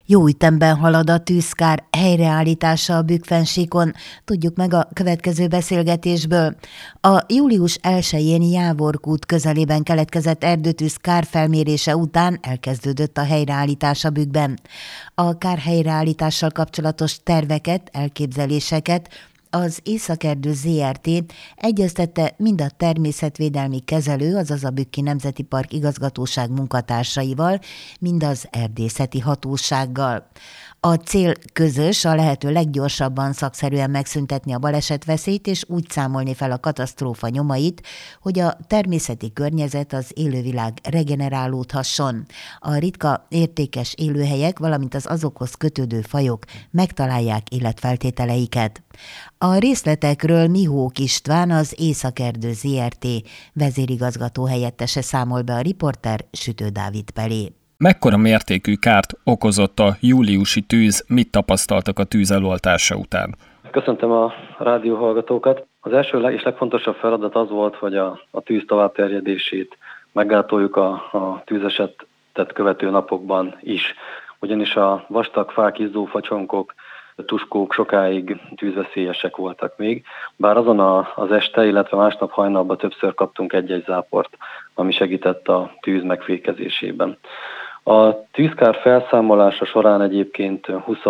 Jó ütemben halad a tűzkár helyreállítása a Bükkfennsíkon, tudjuk meg a következő beszélgetésből. A július 1-én Jávorkút közelében keletkezett erdőtűz kárfelmérése után elkezdődött a helyreállítás a Bükkben. A kár helyreállítással kapcsolatos terveket, elképzeléseket az Északerdő Zrt. Egyeztette mind a természetvédelmi kezelő, azaz a Bükki Nemzeti Park igazgatóság munkatársaival, mind az erdészeti hatósággal. A cél közös, a lehető leggyorsabban szakszerűen megszüntetni a balesetveszélyt, és úgy számolni fel a katasztrófa nyomait, hogy a természeti környezet, az élővilág regenerálódhasson. A ritka, értékes élőhelyek, valamint az azokhoz kötődő fajok megtalálják életfeltételeiket. A részletekről Mihók István, az Északerdő Zrt. Vezérigazgató helyettese számol be a riporter Sütő Dávid Pelé. Mekkora mértékű kárt okozott a júliusi tűz, mit tapasztaltak a tűz eloltása után? Köszöntöm a rádióhallgatókat. Az első és legfontosabb feladat az volt, hogy a tűz továbbterjedését meggátoljuk a tűzesetet követő napokban is. Ugyanis a vastag fák, izzó facsonkok, tuskók sokáig tűzveszélyesek voltak még, bár azon az este, illetve másnap hajnalban többször kaptunk egy-egy záport, ami segített a tűz megfékezésében. A tűzkár felszámolása során egyébként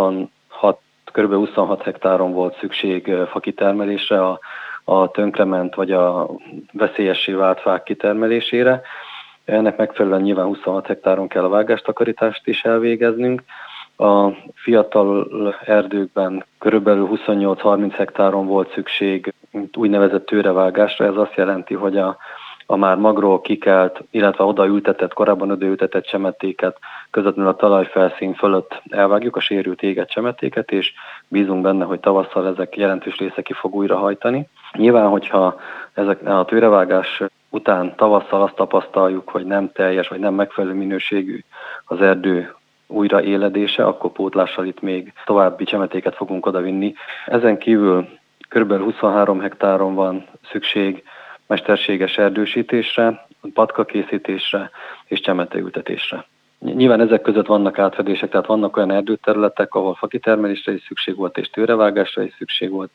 kb. 26 hektáron volt szükség fakitermelésre, a tönkrement vagy a veszélyessé vált fák kitermelésére. Ennek megfelelően nyilván 26 hektáron kell a vágástakarítást is elvégeznünk. A fiatal erdőkben körülbelül 28-30 hektáron volt szükség úgynevezett tőrevágásra. Ez azt jelenti, hogy a már magról kikelt, illetve odaültetett, korábban odaültetett csemetéket közvetlenül a talajfelszín fölött elvágjuk, a sérült égett csemetéket, és bízunk benne, hogy tavasszal ezek jelentős része ki fog újra hajtani. Nyilván, hogyha ezek a tőrevágás után tavasszal azt tapasztaljuk, hogy nem teljes vagy nem megfelelő minőségű az erdő újraéledése, akkor pótlással itt még további csemetéket fogunk odavinni. Ezen kívül kb. 23 hektáron van szükség mesterséges erdősítésre, patkakészítésre és csemeteültetésre. Nyilván ezek között vannak átfedések, tehát vannak olyan erdőterületek, ahol fakitermelésre is szükség volt és tőrevágásra is szükség volt,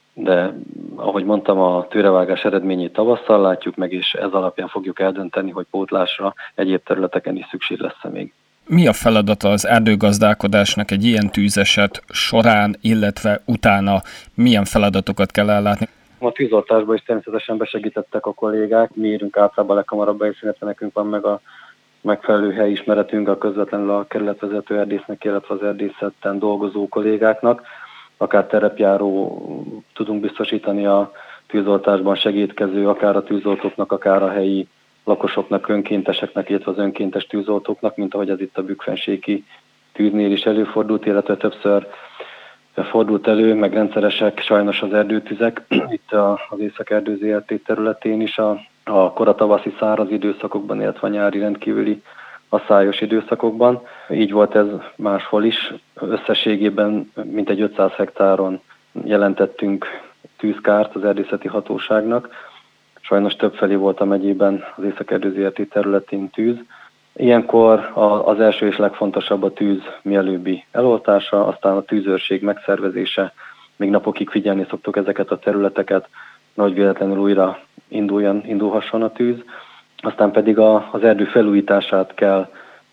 de ahogy mondtam, a tőrevágás eredményét tavasszal látjuk meg, és ez alapján fogjuk eldönteni, hogy pótlásra egyéb területeken is szükség lesz még. Mi a feladata az erdőgazdálkodásnak egy ilyen tűzeset során, illetve utána milyen feladatokat kell ellátni? A tűzoltásban is természetesen besegítettek a kollégák. Mi érünk általában leghamarabb be, illetve nekünk van meg a megfelelő helyismeretünk a közvetlenül a kerületvezető erdésznek, illetve az erdészetten dolgozó kollégáknak. Akár terepjáró tudunk biztosítani a tűzoltásban segítkező, akár a tűzoltóknak, akár a helyi lakosoknak, önkénteseknek, illetve az önkéntes tűzoltóknak, mint ahogy ez itt a bükkfennsíki tűznél is előfordult, illetve többször fordult elő, meg rendszeresek sajnos az erdőtüzek. Itt az Északerdő Zrt. Területén is a koratavaszi száraz időszakokban, illetve a nyári rendkívüli asszályos időszakokban. Így volt ez máshol is. Összességében mintegy 500 hektáron jelentettünk tűzkárt az erdészeti hatóságnak. Sajnos többfelé volt a megyében az Északerdő Zrt. Területén tűz. Ilyenkor az első és legfontosabb a tűz mielőbbi eloltása, aztán a tűzőrség megszervezése, még napokig figyelni szoktuk ezeket a területeket, nehogy véletlenül újra indulhasson a tűz. Aztán pedig az erdő felújítását kell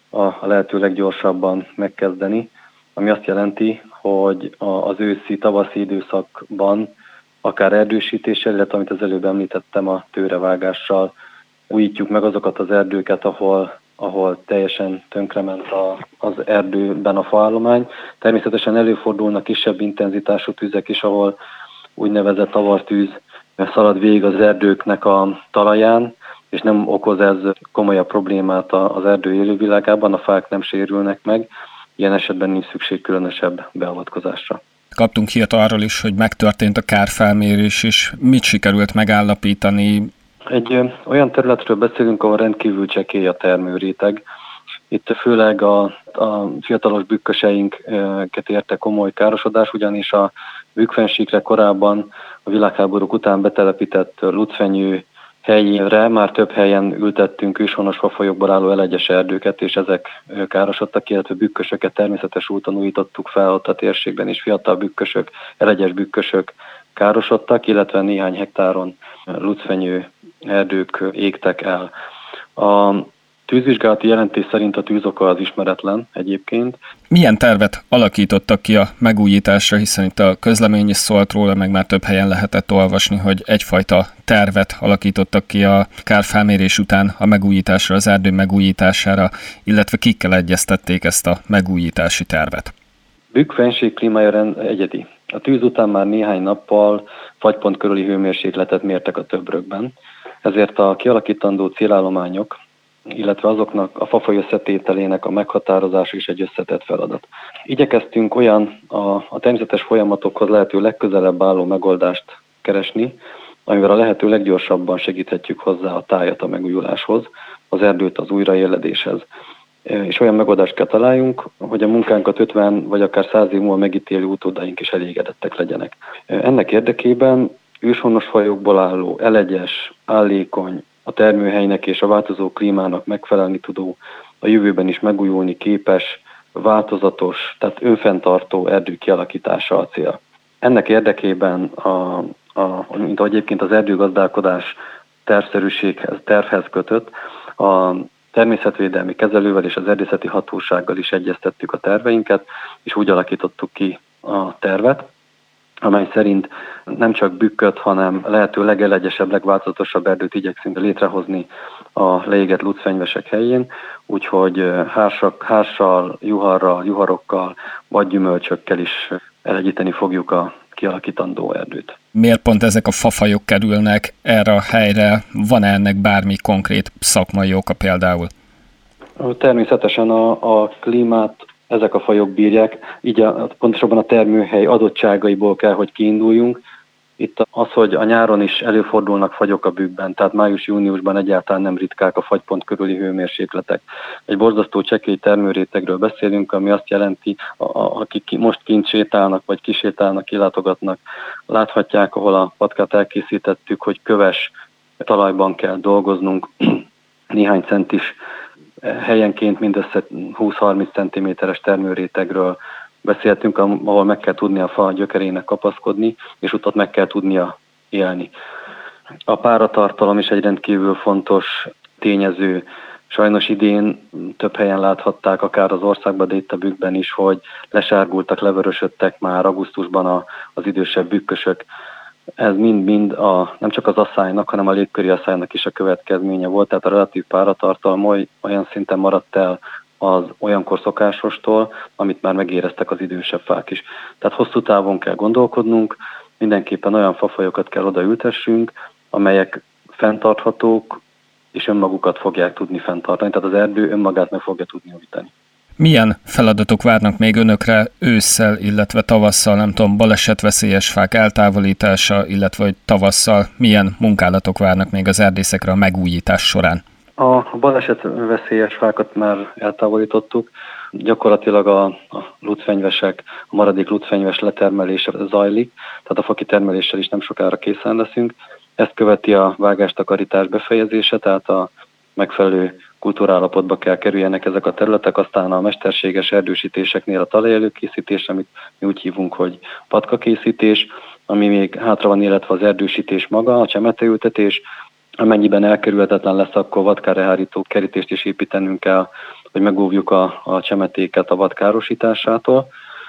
a lehető leggyorsabban megkezdeni, ami azt jelenti, hogy az őszi-tavaszi időszakban akár erdősítéssel, illetve amit az előbb említettem, a tőrevágással újítjuk meg azokat az erdőket, ahol teljesen tönkrement az erdőben a faállomány. Természetesen előfordulnak kisebb intenzitású tüzek is, ahol úgynevezett tavartűz szalad végig az erdőknek a talaján, és nem okoz ez komolyabb problémát az erdő élővilágában, a fák nem sérülnek meg, ilyen esetben nincs szükség különösebb beavatkozásra. Kaptunk hírt arról is, hogy megtörtént a kárfelmérés is. Mit sikerült megállapítani? Egy olyan területről beszélünk, ahol rendkívül csekély a termőréteg. Itt főleg a fiatalos bükköseinket érte komoly károsodás, ugyanis a Bükkfennsíkre korábban a világháborúk után betelepített lucfenyő helyére már több helyen ültettünk őshonos fafajokból álló elegyes erdőket, és ezek károsodtak, illetve bükkösöket természetes úton újítottuk fel ott a térségben, és fiatal bükkösök, elegyes bükkösök károsodtak, illetve néhány hektáron lucfenyő erdők égtek el. A tűzvizsgálati jelentés szerint a tűzoka az ismeretlen egyébként. Milyen tervet alakítottak ki a megújításra, hiszen itt a közlemény is szólt róla, meg már több helyen lehetett olvasni, hogy egyfajta tervet alakítottak ki a kárfelmérés után a megújításra, az erdő megújítására, illetve kikkel egyeztették ezt a megújítási tervet? Bükk fennsík klímája egyedi. A tűz után már néhány nappal fagypont körüli hőmérsékletet mértek a többrökben, ezért a kialakítandó célállományok, illetve azoknak a fafaj összetételének a meghatározása is egy összetett feladat. Igyekeztünk olyan a természetes folyamatokhoz lehető legközelebb álló megoldást keresni, amivel a lehető leggyorsabban segíthetjük hozzá a tájat a megújuláshoz, az erdőt az újraéledéshez. És olyan megoldást kell találjunk, hogy a munkánkat 50 vagy akár 100 év múlva megítélő utódaink is elégedettek legyenek. Ennek érdekében őshonos fajokból álló, elegyes, állékony, a termőhelynek és a változó klímának megfelelni tudó, a jövőben is megújulni képes, változatos, tehát önfenntartó erdő kialakítása a cél. Ennek érdekében, mint ahogy egyébként az erdőgazdálkodás tervhez kötött, a természetvédelmi kezelővel és az erdészeti hatósággal is egyeztettük a terveinket, és úgy alakítottuk ki a tervet, amely szerint nem csak bükköt, hanem lehető legelegyesebb, legváltozatosabb erdőt igyekszünk létrehozni a leégett lucfenyvesek helyén, úgyhogy hárssal, juharral, juharokkal vagy gyümölcsökkel is elegyíteni fogjuk a kialakítandó erdőt. Miért pont ezek a fafajok kerülnek erre a helyre? Van-e ennek bármi konkrét szakmai oka például? Természetesen a klímát ezek a fajok bírják, így pontosabban a termőhely adottságaiból kell, hogy kiinduljunk. Itt az, hogy a nyáron is előfordulnak fagyok a bükkben, tehát május-júniusban egyáltalán nem ritkák a fagypont körüli hőmérsékletek. Egy borzasztó csekély termőrétegről beszélünk, ami azt jelenti, akik most kint sétálnak, vagy kisétálnak, kilátogatnak, láthatják, ahol a patkát elkészítettük, hogy köves talajban kell dolgoznunk, néhány centis helyenként mindössze 20-30 cm-es termőrétegről beszéltünk, ahol meg kell tudni a fa gyökerének kapaszkodni, és ott meg kell tudnia élni. A páratartalom is egy rendkívül fontos tényező. Sajnos idén több helyen láthatták, akár az országban, de itt a bükkben is, hogy lesárgultak, levörösödtek már augusztusban az idősebb bükkösök. Ez mind-mind nem csak az asszálynak, hanem a légköri asszálynak is a következménye volt, tehát a relatív páratartalom olyan szinten maradt el az olyankor szokásostól, amit már megéreztek az idősebb fák is. Tehát hosszú távon kell gondolkodnunk, mindenképpen olyan fafajokat kell odaültessünk, amelyek fenntarthatók, és önmagukat fogják tudni fenntartani, tehát az erdő önmagát meg fogja tudni újítani. Milyen feladatok várnak még önökre ősszel, illetve tavasszal, nem tudom, balesetveszélyes fák eltávolítása, illetve hogy tavasszal milyen munkálatok várnak még az erdészekre a megújítás során? A balesetveszélyes fákat már eltávolítottuk. Gyakorlatilag a lucfenyvesek, a maradék lucfenyves letermelése zajlik, tehát a fakitermeléssel is nem sokára készen leszünk. Ezt követi a vágástakarítás befejezése, tehát a megfelelő kultúrállapotba kell kerüljenek ezek a területek, aztán a mesterséges erdősítéseknél a talajelőkészítés, amit mi úgy hívunk, hogy patkakészítés, ami még hátra van, illetve az erdősítés maga, a csemeteültetés. Amennyiben elkerülhetetlen lesz, akkor vadkárrehárító kerítést is építenünk kell, hogy megóvjuk a csemetéket a vad károsításától.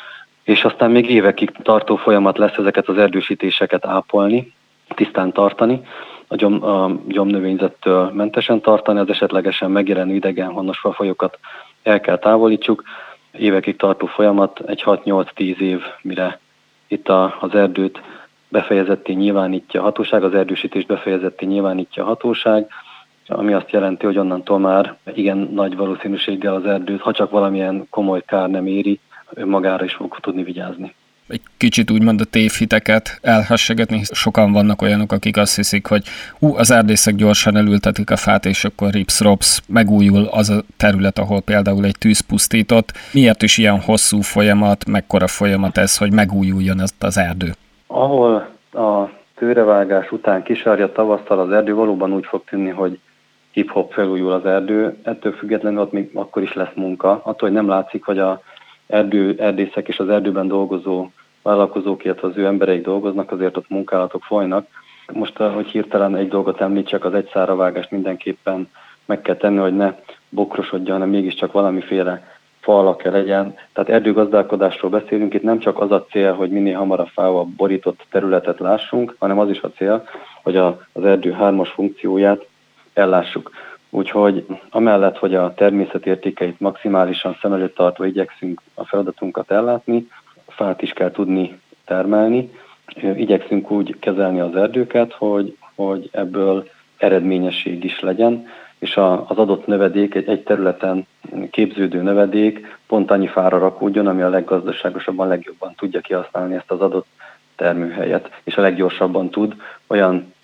És aztán még évekig tartó folyamat lesz ezeket az erdősítéseket ápolni, tisztán tartani, a gyomnövényzettől mentesen tartani, az esetlegesen megjelenő idegenhonos fafajokat el kell távolítsuk. Évekig tartó folyamat, egy 6-8-10 év, mire itt az erdőt befejezetté nyilvánítja a hatóság, az erdősítést befejezetté nyilvánítja a hatóság, ami azt jelenti, hogy onnantól már igen nagy valószínűséggel az erdőt, ha csak valamilyen komoly kár nem éri, önmagára is fog tudni vigyázni. Egy kicsit úgymond a tévhiteket elhassegetni, hisz sokan vannak olyanok, akik azt hiszik, hogy az erdészek gyorsan elültetik a fát, és akkor rips-rops, megújul az a terület, ahol például egy tűz pusztított. Miért is ilyen hosszú folyamat, mekkora folyamat ez, hogy megújuljon az erdő? Ahol a tőrevágás után kisárja tavasszal az erdő valóban úgy fog tűnni, hogy hip-hop felújul az erdő. Ettől függetlenül ott még akkor is lesz munka. Attól, hogy nem látszik, hogy az erdészek és az erdőben dolgozó vállalkozók, illetve az ő embereik dolgoznak, azért ott munkálatok folynak. Most, hogy hirtelen egy dolgot említsek, az egyszáravágást mindenképpen meg kell tenni, hogy ne bokrosodjon, hanem mégiscsak valamiféle fa alakja legyen. Tehát erdőgazdálkodásról beszélünk, itt nem csak az a cél, hogy minél hamarabb fával borított területet lássunk, hanem az is a cél, hogy az erdő 3-as funkcióját ellássuk. Úgyhogy amellett, hogy a természet értékeit maximálisan szem előtt tartva igyekszünk a feladatunkat ellátni, fát is kell tudni termelni. Igyekszünk úgy kezelni az erdőket, hogy ebből eredményesség is legyen, és az adott növedék, egy területen képződő növedék pont annyi fára rakódjon, ami a leggazdaságosabban, legjobban tudja kihasználni ezt az adott termőhelyet, és a leggyorsabban tud olyan,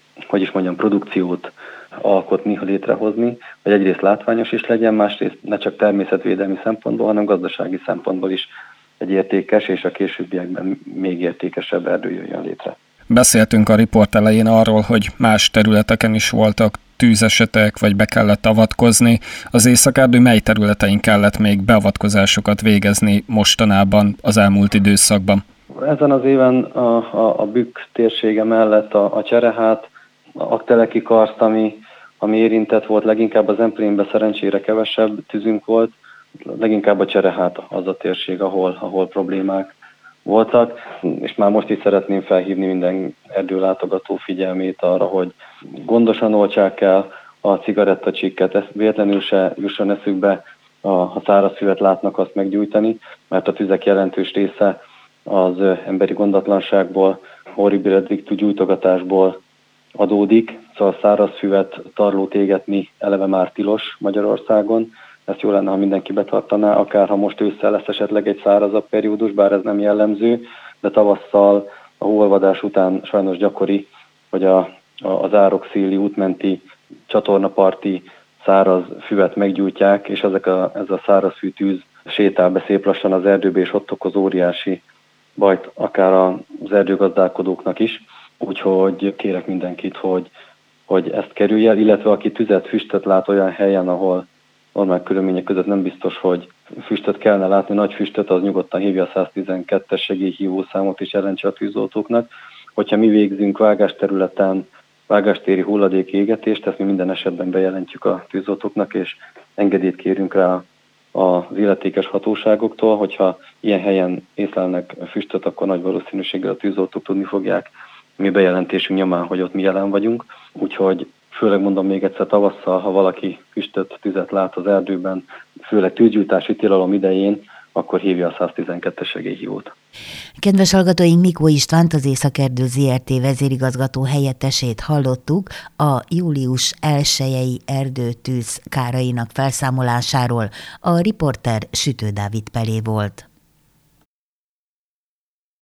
produkciót alkotni, létrehozni, hogy egyrészt látványos is legyen, másrészt ne csak természetvédelmi szempontból, hanem gazdasági szempontból is egy értékes, és a későbbiekben még értékesebb erdő jöjjön létre. Beszéltünk a riport elején arról, hogy más területeken is voltak tűzesetek, vagy be kellett avatkozni. Az északerdő mely területein kellett még beavatkozásokat végezni mostanában, az elmúlt időszakban? Ezen az éven a Bükk térsége mellett a Cserehát, a Akteleki karszt, ami érintett volt, leginkább az Emplénben szerencsére kevesebb tűzünk volt, leginkább a Cserehát az a térség, ahol problémák voltak, és már most is szeretném felhívni minden erdőlátogató figyelmét arra, hogy gondosan oltsák el a cigarettacsikket, ezt véletlenül se jusson eszükbe, ha száraz füvet látnak, azt meggyújtani, mert a tüzek jelentős része az emberi gondatlanságból, horribilis dictu gyújtogatásból adódik, szóval száraz füvet, tarlót égetni eleve már tilos Magyarországon. Ezt jó lenne, ha mindenki betartaná, akár ha most ősszel lesz esetleg egy szárazabb periódus, bár ez nem jellemző, de tavasszal a hóolvadás után sajnos gyakori, hogy az Árokszéli útmenti csatornaparti száraz füvet meggyújtják, és ez a száraz fűtűz sétál be szép lassan az erdőbe, és ott okoz óriási bajt akár az erdőgazdálkodóknak is. Úgyhogy kérek mindenkit, hogy ezt kerülje el, illetve aki tüzet, füstöt lát olyan helyen, ahol normál körülmények között nem biztos, hogy füstöt kellene látni, nagy füstöt, az nyugodtan hívja a 112-es segélyhívó számot és jelentse a tűzoltóknak. Hogyha mi végzünk vágásterületen vágástéri hulladékégetést, ezt mi minden esetben bejelentjük a tűzoltóknak, és engedélyt kérünk rá az illetékes hatóságoktól, hogyha ilyen helyen észlelnek füstöt, akkor nagy valószínűséggel a tűzoltók tudni fogják mi bejelentésünk nyomán, hogy ott mi jelen vagyunk. Úgyhogy főleg mondom még egyszer, tavasszal, ha valaki füstöt, tüzet lát az erdőben, főleg tűzgyújtási tilalom idején, akkor hívja a 112-es segélyhívót. Kedves hallgatóink, Mikó Istvánt, az Északerdő ZRT vezérigazgató helyettesét hallottuk a július 1-i erdőtűz kárainak felszámolásáról. A riporter Sütő Dávid Pelé volt.